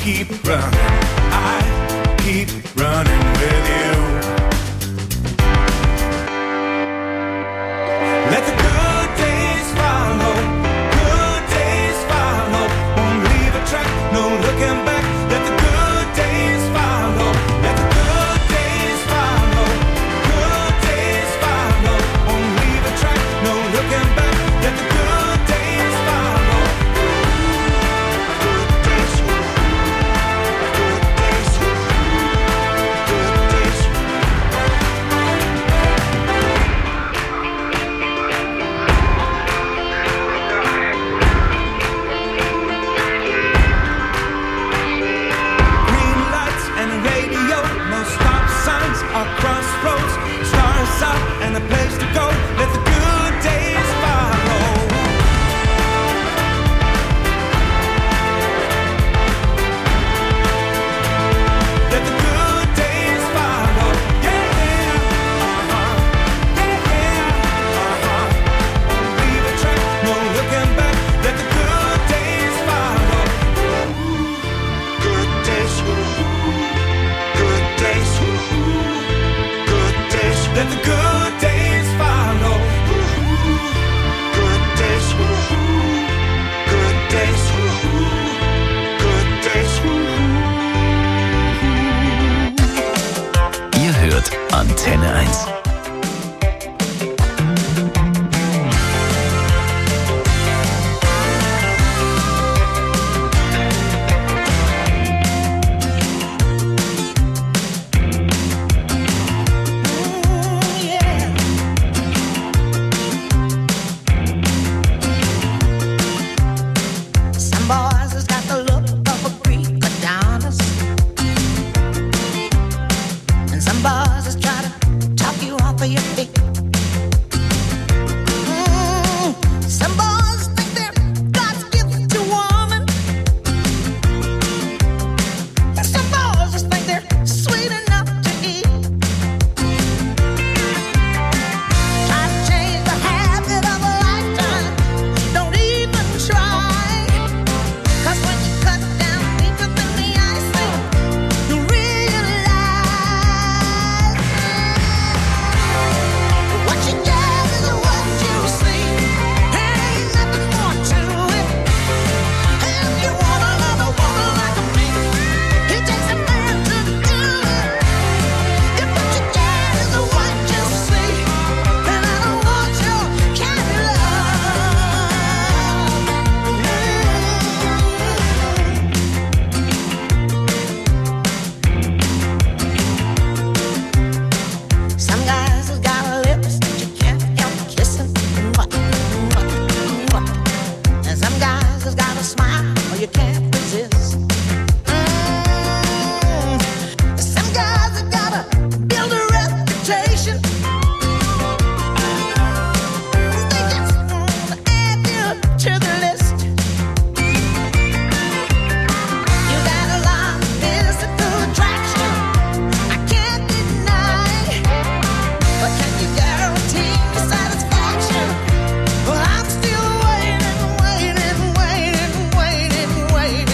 keep running, I keep running with you. Let the good days follow, good days follow. Won't leave a track, no looking back. Let the good days follow, let the good days follow, good days follow. Won't leave a track, no looking back. Let the good days follow. Good days, good days, good days. Green lights and a radio, no stop signs or crossroads. Stars out and a place to go. Let the good days follow. Let the good days follow. Yeah, Won't leave a track, no looking back. Let the good days follow. Good days, good days, good days. Let the good days follow. Good days, good days, good days. Ihr hört Antenne 1. Some boys has got the look of a Greek Adonis, and some boys is try to talk you off of your feet. Some boys think they're God's gift to woman, and some boys just think they're sweet enough to eat. Try to change the habit of a lifetime, don't even try. 'Cause when you cut down deeper than the ice, you realize what you get is what you see. Ain't nothing more to it. If you wanna love a woman like me, it takes a man to do it. If what you get is what you see, then I don't want your kind of Some guys have got lips that you can't help kissing. And some guys have got a smile you can't resist. Some guys have got to build a reputation. They just want to add you to the list. You got a lot of physical attraction, I can't deny. But can you guarantee me satisfaction? Well, I'm still waiting.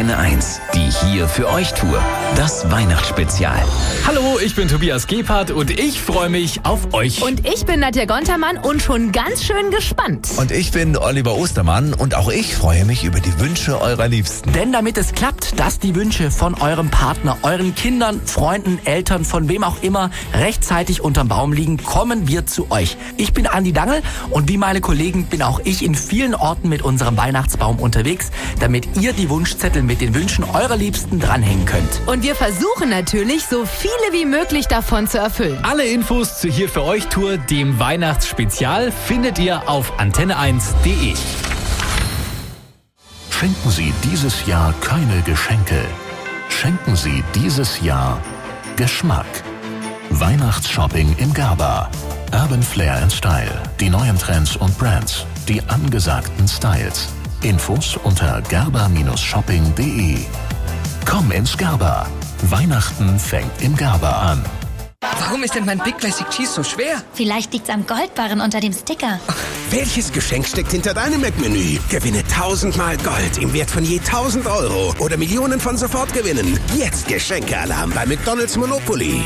Antenne 1, die hier für euch Tour. Das Weihnachtsspezial. Hallo, ich bin Tobias Gebhardt und ich freue mich auf euch. Und ich bin Nadja Gontermann und schon ganz schön gespannt. Und ich bin Oliver Ostermann und auch ich freue mich über die Wünsche eurer Liebsten. Denn damit es klappt, dass die Wünsche von eurem Partner, euren Kindern, Freunden, Eltern, von wem auch immer rechtzeitig unterm Baum liegen, kommen wir zu euch. Ich bin Andi Dangl und wie meine Kollegen bin auch ich in vielen Orten mit unserem Weihnachtsbaum unterwegs, damit ihr die Wunschzettel mit den Wünschen eurer Liebsten dranhängen könnt. Und wir versuchen natürlich, so viele wie möglich davon zu erfüllen. Alle Infos zur Hier für euch Tour, dem Weihnachtsspezial, findet ihr auf antenne1.de. Schenken Sie dieses Jahr keine Geschenke. Schenken Sie dieses Jahr Geschmack. Weihnachtsshopping im Gerber. Urban Flair and Style. Die neuen Trends und Brands. Die angesagten Styles. Infos unter gerber-shopping.de. Komm ins Gerber. Weihnachten fängt im Gerber an. Warum ist denn mein Big Classic Cheese so schwer? Vielleicht liegt's am Goldbarren unter dem Sticker. Welches Geschenk steckt hinter deinem Mac-Menü? Gewinne 1000-mal Gold im Wert von je 1000 Euro oder Millionen von Sofortgewinnen. Jetzt Geschenkealarm bei McDonald's Monopoly.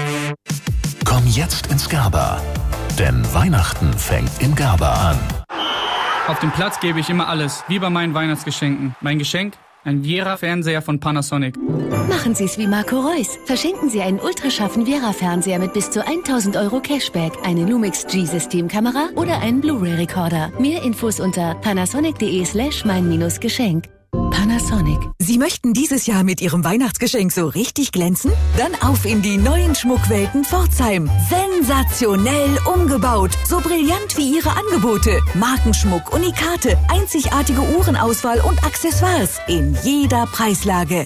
Komm jetzt ins Gerber. Denn Weihnachten fängt im Gerber an. Auf dem Platz gebe ich immer alles, wie bei meinen Weihnachtsgeschenken. Mein Geschenk? Ein Viera-Fernseher von Panasonic. Machen Sie es wie Marco Reus. Verschenken Sie einen ultrascharfen Viera-Fernseher mit bis zu 1000 Euro Cashback, eine Lumix G-Systemkamera oder einen Blu-ray-Recorder. Mehr Infos unter panasonic.de/mein-Geschenk. Panasonic. Sie möchten dieses Jahr mit Ihrem Weihnachtsgeschenk so richtig glänzen? Dann auf in die neuen Schmuckwelten Pforzheim. Sensationell umgebaut. So brillant wie Ihre Angebote. Markenschmuck, Unikate, einzigartige Uhrenauswahl und Accessoires in jeder Preislage.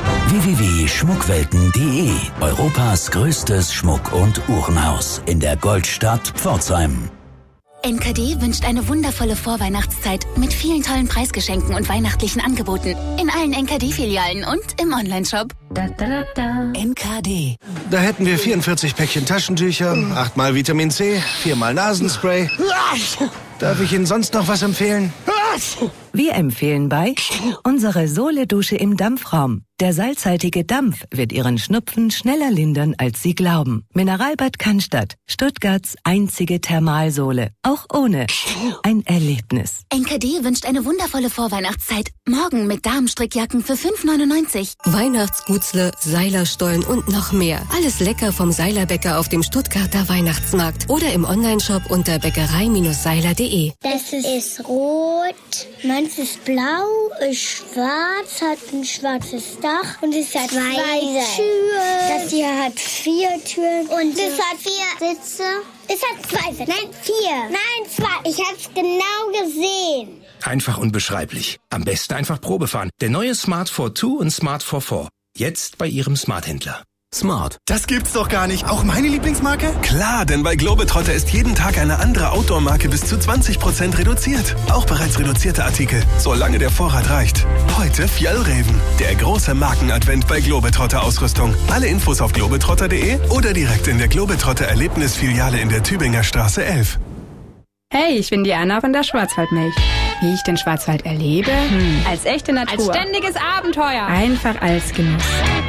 www.schmuckwelten.de. Europas größtes Schmuck- und Uhrenhaus in der Goldstadt Pforzheim. NKD wünscht eine wundervolle Vorweihnachtszeit mit vielen tollen Preisgeschenken und weihnachtlichen Angeboten in allen NKD-Filialen und im Onlineshop. NKD. Da hätten wir 44 Päckchen Taschentücher, 8-mal Vitamin C, 4-mal Nasenspray. Darf ich Ihnen sonst noch was empfehlen? Wir empfehlen bei unsere Sohle-Dusche im Dampfraum. Der salzhaltige Dampf wird Ihren Schnupfen schneller lindern, als Sie glauben. Mineralbad Cannstatt, Stuttgarts einzige Thermalsohle. Auch ohne ein Erlebnis. NKD wünscht eine wundervolle Vorweihnachtszeit. Morgen mit Damenstrickjacken für 5,99. Weihnachtsgutzle, Seilerstollen und noch mehr. Alles lecker vom Seilerbäcker auf dem Stuttgarter Weihnachtsmarkt oder im Onlineshop unter bäckerei-seiler.de. Das ist rot, meins ist blau, ist schwarz, hat ein schwarzes Dach und es hat zwei Türen. Das hier hat 4 Türen und es hat 4 Sitze. Es hat 2 Sitze. Nein, 4. Nein, 2. Ich hab's genau gesehen. Einfach unbeschreiblich. Am besten einfach Probe fahren. Der neue Smart 4 und Smart 4. Jetzt bei Ihrem Smart-Händler. Smart. Das gibt's doch gar nicht. Auch meine Lieblingsmarke? Klar, denn bei Globetrotter ist jeden Tag eine andere Outdoor-Marke bis zu 20% reduziert. Auch bereits reduzierte Artikel, solange der Vorrat reicht. Heute Fjallraven, der große Markenadvent bei Globetrotter Ausrüstung. Alle Infos auf globetrotter.de oder direkt in der Globetrotter Erlebnisfiliale in der Tübinger Straße 11. Hey, ich bin Diana von der Schwarzwaldmilch. Wie ich den Schwarzwald erlebe? Als echte Natur. Als ständiges Abenteuer. Einfach als Genuss.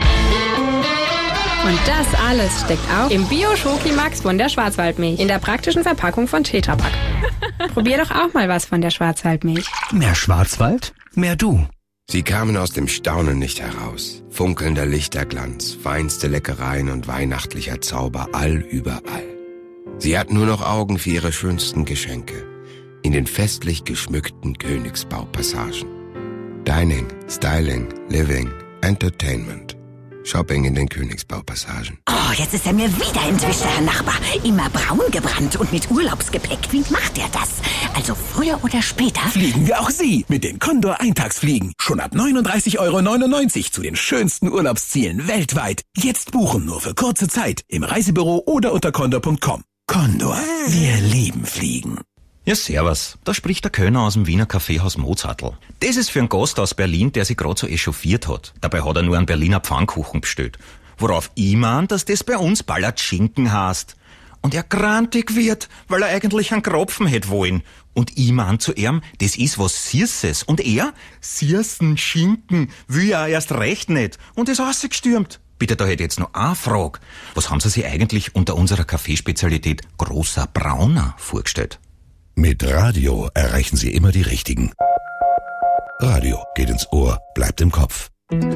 Und das alles steckt auch im Bio-Schoki-Max von der Schwarzwaldmilch. In der praktischen Verpackung von Tetra Pak. Probier doch auch mal was von der Schwarzwaldmilch. Mehr Schwarzwald, mehr du. Sie kamen aus dem Staunen nicht heraus. Funkelnder Lichterglanz, feinste Leckereien und weihnachtlicher Zauber allüberall. Sie hatten nur noch Augen für ihre schönsten Geschenke. In den festlich geschmückten Königsbaupassagen. Dining, Styling, Living, Entertainment. Shopping in den Königsbaupassagen. Oh, jetzt ist er mir wieder entwischt, Herr Nachbar. Immer braun gebrannt und mit Urlaubsgepäck. Wie macht er das? Also früher oder später? Fliegen wir auch Sie mit den Condor Eintagsfliegen. Schon ab 39,99 € zu den schönsten Urlaubszielen weltweit. Jetzt buchen nur für kurze Zeit im Reisebüro oder unter condor.com. Condor, wir lieben Fliegen. Ja, servus. Da spricht der Kölner aus dem Wiener Kaffeehaus Mozartl. Das ist für einen Gast aus Berlin, der sich gerade so echauffiert hat. Dabei hat er nur einen Berliner Pfannkuchen bestellt. Worauf ich mein, dass das bei uns Palatschinken heißt. und er grantig wird, weil er eigentlich einen Kropfen hätte wollen. Und ich mein zu ihm, das ist was Süßes. Und er, Süßen, Schinken, will ja erst recht nicht. Und ist rausgestürmt. Bitte, da hätte ich jetzt noch eine Frage. Was haben Sie sich eigentlich unter unserer Kaffeespezialität großer Brauner vorgestellt? Mit Radio erreichen Sie immer die Richtigen. Radio geht ins Ohr, bleibt im Kopf.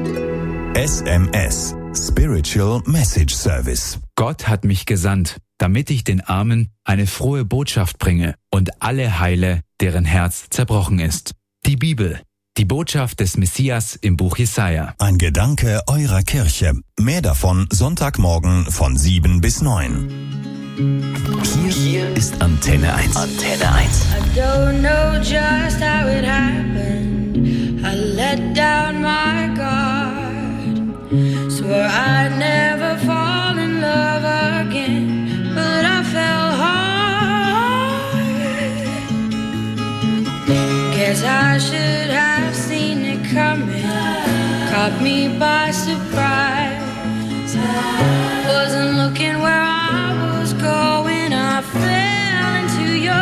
SMS, Spiritual Message Service. Gott hat mich gesandt, damit ich den Armen eine frohe Botschaft bringe und alle heile, deren Herz zerbrochen ist. Die Bibel, die Botschaft des Messias im Buch Jesaja. Ein Gedanke eurer Kirche. Mehr davon Sonntagmorgen von 7 bis 9. Hier ist Antenne 1. Antenne 1. I don't know just how it happened. I let down my guard. Swore I'd never fall in love again, but I fell hard. Guess I should have seen it coming. Caught me by surprise. Wasn't looking where I was going. I fell into your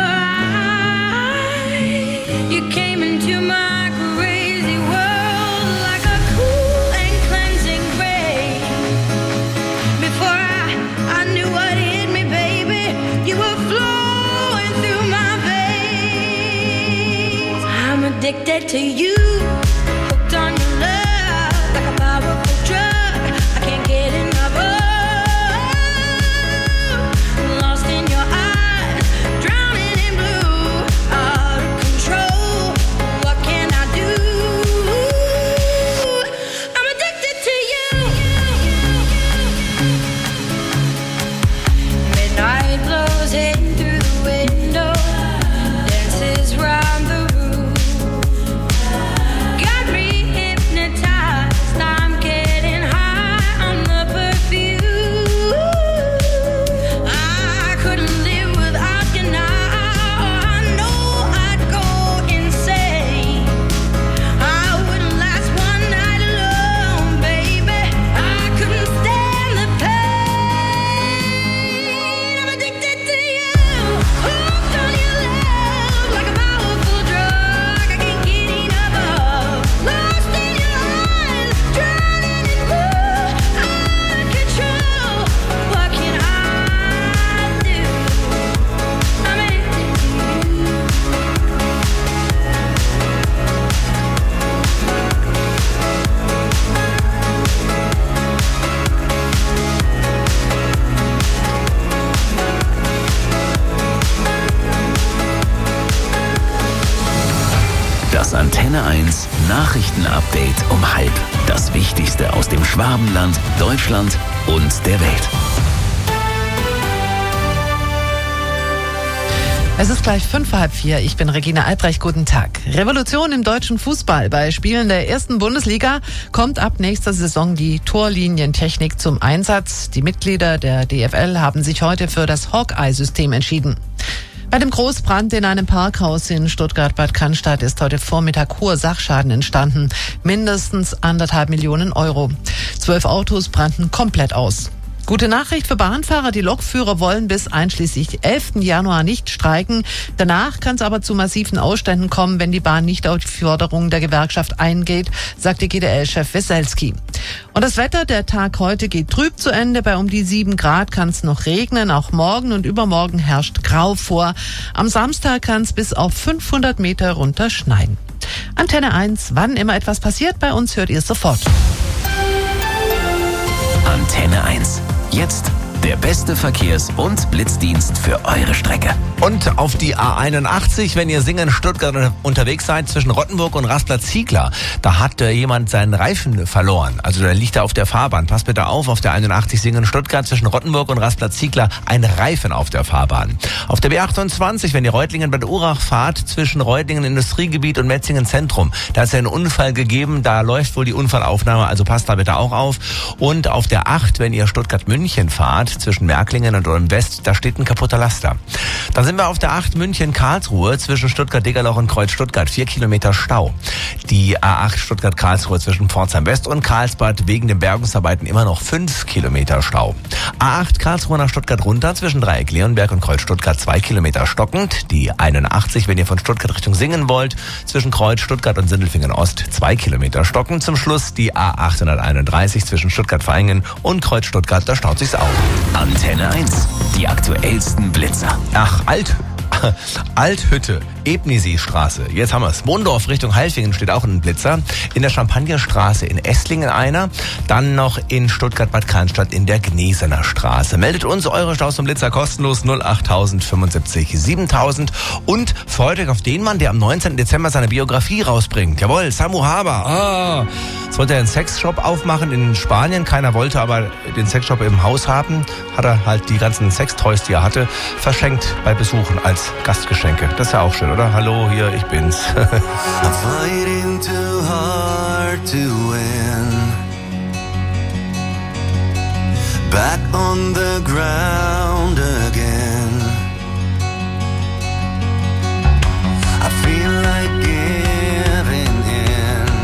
eyes. You came into my crazy world like a cool and cleansing rain. Before I knew what hit me, baby, you were flowing through my veins. I'm addicted to you, hooked on your love like a powerful drug. I can't get enough of. Lost in your eyes, drowning in blue, out of control. What can I do? I'm addicted to you. Midnight blows in through the window, dances round the room. Got me hypnotized, I'm getting high on the perfume. I couldn't live without you now. I know I'd go insane. I wouldn't last one night alone, baby. I couldn't stand the pain. I'm addicted to you, hooked on your love like a powerful drug. I can't get enough of. Lost in your eyes, drowning in blue, out of control. What can I do? I'm addicted to you. Das Antenne 1 Nachrichtenupdate um 12:30. Das Wichtigste aus dem Schwabenland, Deutschland und der Welt. Es ist gleich 3:55. Ich bin Regina Albrecht. Guten Tag. Revolution im deutschen Fußball. Bei Spielen der ersten Bundesliga kommt ab nächster Saison die Torlinientechnik zum Einsatz. Die Mitglieder der DFL haben sich heute für das Hawkeye-System entschieden. Bei dem Großbrand in einem Parkhaus in Stuttgart-Bad Cannstatt ist heute Vormittag hoher Sachschaden entstanden. Mindestens 1,5 Millionen Euro. 12 Autos brannten komplett aus. Gute Nachricht für Bahnfahrer. Die Lokführer wollen bis einschließlich 11. Januar nicht streiken. Danach kann es aber zu massiven Ausständen kommen, wenn die Bahn nicht auf die Forderungen der Gewerkschaft eingeht, sagte GDL-Chef Weselski. Und das Wetter, der Tag heute geht trüb zu Ende. Bei um die 7 Grad kann es noch regnen. Auch morgen und übermorgen herrscht Grau vor. Am Samstag kann es bis auf 500 Meter runter schneien. Antenne 1, wann immer etwas passiert, bei uns hört ihr es sofort. Antenne 1. Jetzt der beste Verkehrs- und Blitzdienst für eure Strecke. Und auf die A81, wenn ihr Singen Stuttgart unterwegs seid, zwischen Rottenburg und Rastplatz-Ziegler, da hat jemand seinen Reifen verloren. Also da liegt er auf der Fahrbahn. Passt bitte auf der 81 Singen Stuttgart zwischen Rottenburg und Rastplatz-Ziegler ein Reifen auf der Fahrbahn. Auf der B28, wenn ihr Reutlingen-Bad Urach fahrt, zwischen Reutlingen Industriegebiet und Metzingen Zentrum, da ist ja ein Unfall gegeben, da läuft wohl die Unfallaufnahme, also passt da bitte auch auf. Und auf der 8, wenn ihr Stuttgart-München fahrt, zwischen Märklingen und Ulm West. Da steht ein kaputter Laster. Dann sind wir auf der 8 München-Karlsruhe zwischen Stuttgart-Degerloch und Kreuz-Stuttgart. 4 Kilometer Stau. Die A8 Stuttgart-Karlsruhe zwischen Pforzheim West und Karlsbad wegen den Bergungsarbeiten immer noch 5 Kilometer Stau. A8 Karlsruhe nach Stuttgart runter zwischen Dreieck Leonberg und Kreuz-Stuttgart 2 Kilometer stockend. Die 81, wenn ihr von Stuttgart Richtung Singen wollt, zwischen Kreuz-Stuttgart und Sindelfingen Ost 2 Kilometer stockend. Zum Schluss die A831 zwischen Stuttgart-Vaihingen und Kreuz-Stuttgart, da staut sich's auf. Antenne 1. Die aktuellsten Blitzer. Ach, Althütte, Ebnisi-Straße. Jetzt haben wir's. Mondorf Richtung Halfingen steht auch ein Blitzer. In der Champagnerstraße in Esslingen einer. Dann noch in Stuttgart-Bad Cannstatt in der Gnesener Straße. Meldet uns eure Staus zum Blitzer kostenlos 08000 75 7000. Und freut euch auf den Mann, der am 19. Dezember seine Biografie rausbringt. Jawohl, Samu Haber. Sollte er einen Sexshop aufmachen in Spanien. Keiner wollte aber den Sexshop im Haus haben. Hat er halt die ganzen Sextoys, die er hatte, verschenkt bei Besuchen als Gastgeschenke. Das ist ja auch schön, oder? Hallo, hier, ich bin's. I'm fighting too hard to win. Back on the ground again. I feel like giving in,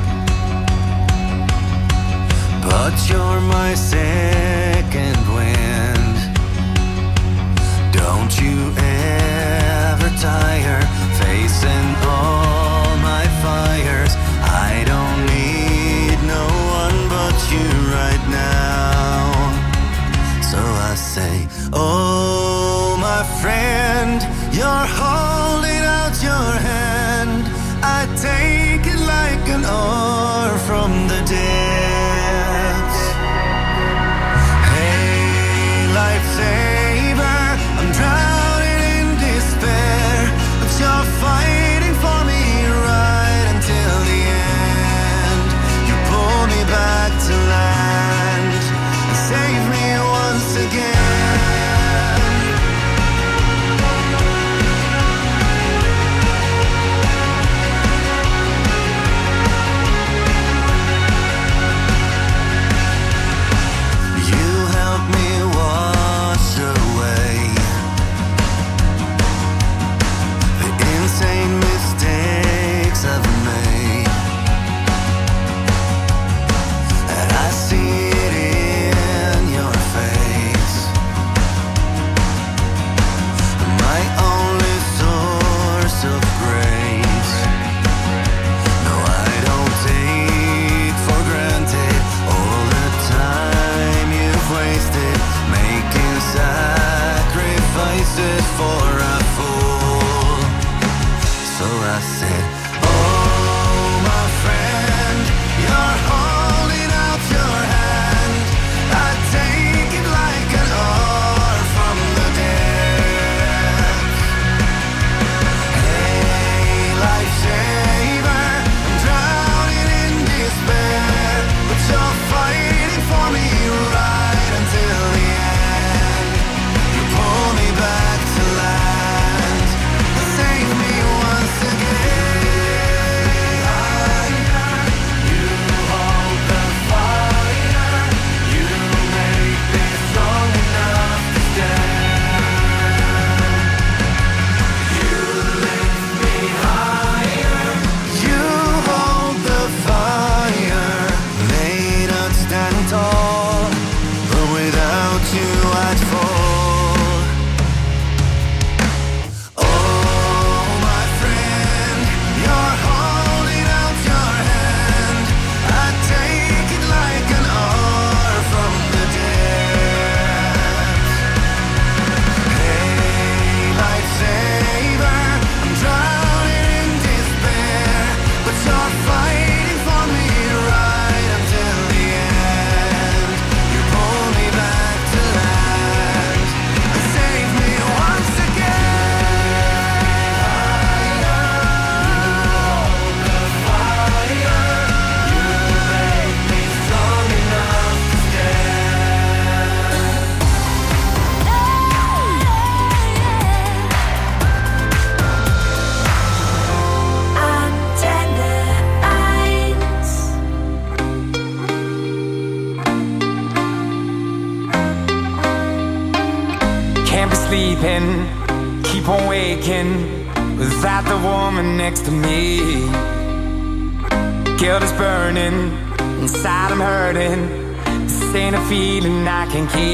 but you're my second wind. Don't you ever tire facing all my fires. I don't need no one but you right now. So I say, oh my friend, you're holding out your hand. I take it like an oar from the depths. Hey, lifesaver, I'm drowning in despair, but you're fighting for me right until the end. You pull me back to land and save me once again. sleeping, keep on waking without the woman next to me. Guilt is burning, inside I'm hurting. This ain't a feeling I can keep.